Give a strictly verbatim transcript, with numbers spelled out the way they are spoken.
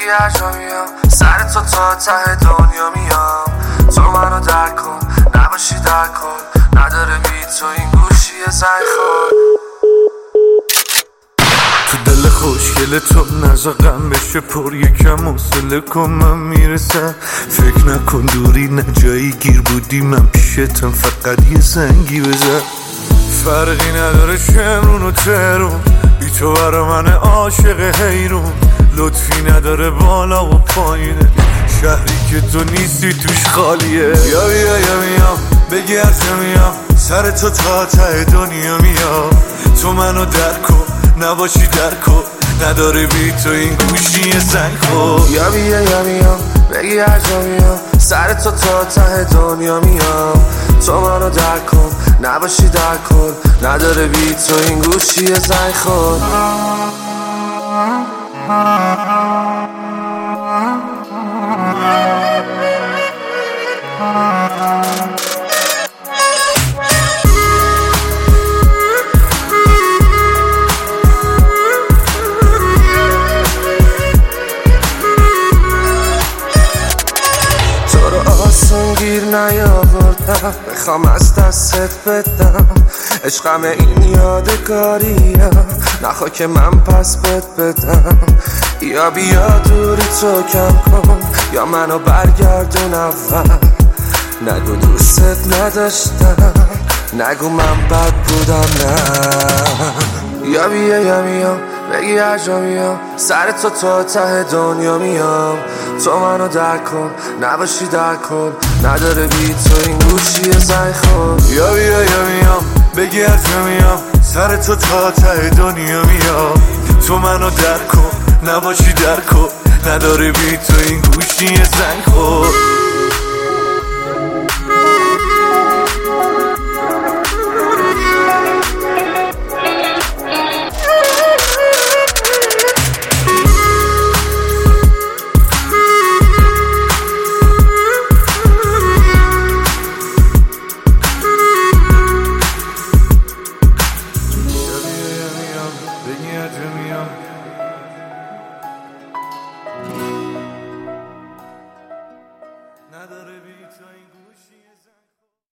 بگی هر جا میام سر تو تا ته دنیا میام. تو منو درک کن نباشی در کن، نداره بی تو این گوشی زنگ خور. تو دل خوشگل تو نزا غم بشه پر، یکم حوصله کن من میرسم. فکر نکن دوری نه جایی گیر بودی، من پیشتم فقط یه زنگی بزن. فرقی نداره شمرون و ترون، بی تو برا من عاشق حیرون. لطفی نداره بالا و پایینه، شهری که تو نیستی توش خالیه. یا بیا یا میام بگی از میام سر تو تا ته دنیا میام. تو منو درک کن نباشی در کن، نداره بی تو این گوشی زنگ خور. یا بیا یا میام بگی هر جا میام سر تو تا ته دنیا میام. تو منو درک کن نباشی در کن، نداره بی تو این گوشی زنگ خور. گیر نیاوردم بخوام از دستت بدم، عشقم این یادگاریه نخوا که من پس بد بدم. یا بیا دوری تو کم کن یا منو برگردون اول. نگو دوستت نداشتم، نگو من بد بودم نه. یا بیا یا میام بگی هر جا میام سر تو تا ته دنیا میام. تو منو درک کن نباشی در کن، نداره بی تو این گوشی زنگ خور. یا بیا یا میام بگی هر جا میام سر تو تا ته دنیا میام. تو منو درک کن نباشی در کن، نداره بی تو این گوشی زنگ خور.